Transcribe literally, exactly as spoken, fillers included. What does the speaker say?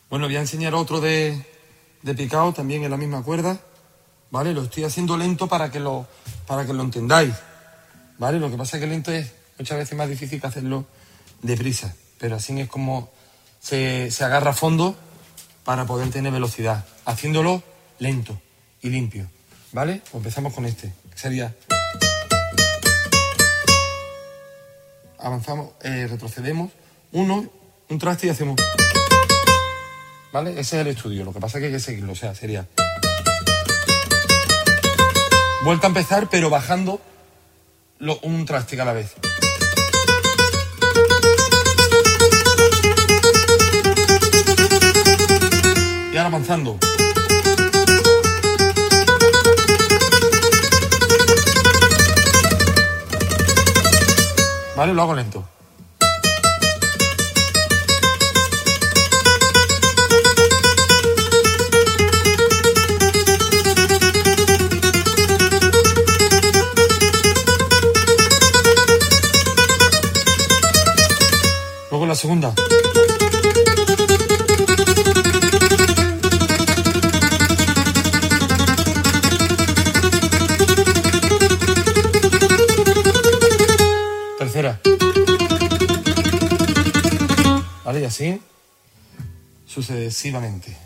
Bueno, voy a enseñar otro de, de picado, también en la misma cuerda, ¿vale? Lo estoy haciendo lento para que lo, para que lo entendáis, ¿vale? Lo que pasa es que lento es muchas veces más difícil que hacerlo deprisa, pero así es como se, se agarra a fondo para poder tener velocidad, haciéndolo lento y limpio, ¿vale? Pues empezamos con este, que sería... Avanzamos, eh, retrocedemos, uno, un traste y hacemos... ¿Vale? Ese es el estudio, lo que pasa es que hay que seguirlo, o sea, sería... Vuelta a empezar, pero bajando lo, un traste a la vez. Y ahora avanzando. ¿Vale? Lo hago lento. Luego la segunda. Tercera. Vale, y así sucesivamente.